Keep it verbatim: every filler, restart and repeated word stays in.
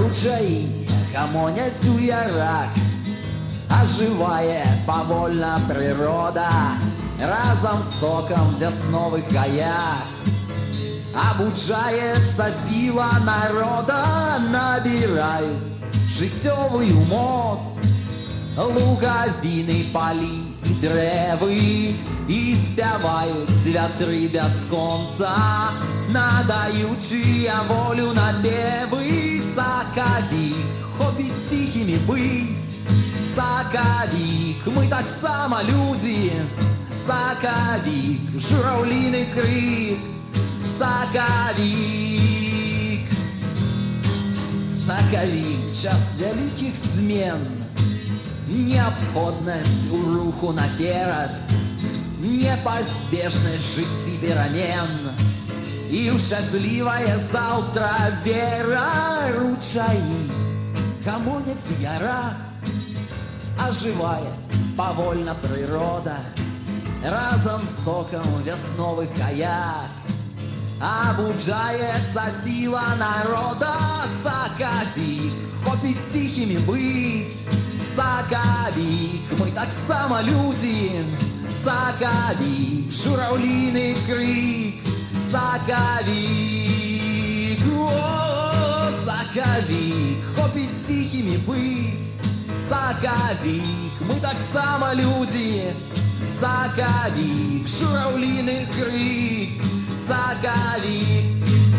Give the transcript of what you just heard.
ручаї гомонять у ярах, оживає повольно природа разом з соком в веснових гаях. Обуджається сила народа, набирають життєвую моць. Луговини, полі і древи, і співають вятри безконца, надаючи волю напеви. Сакавік хобить тихими быть, Сакавік, мы так само люди. Сакавік, журавлиный крик, Сакавік. Сакавік, час великих змен, необходность у руху наперед, непозбежность жыцці перамен і ў шчаслівае заўтра вера. Ручаі гомоняць у ярах, оживає повольно природа разом з соком в веснових гаях. Обуджається сила народа, Сакавік хопить тихими быть, Сакавік, мы так само люди. Сакавік, журавлиный крик, Сакавік, о, Сакавік хопить тихими быть, Сакавік, мы так само люди. Сакавік, журавлиный крик, Сакавік.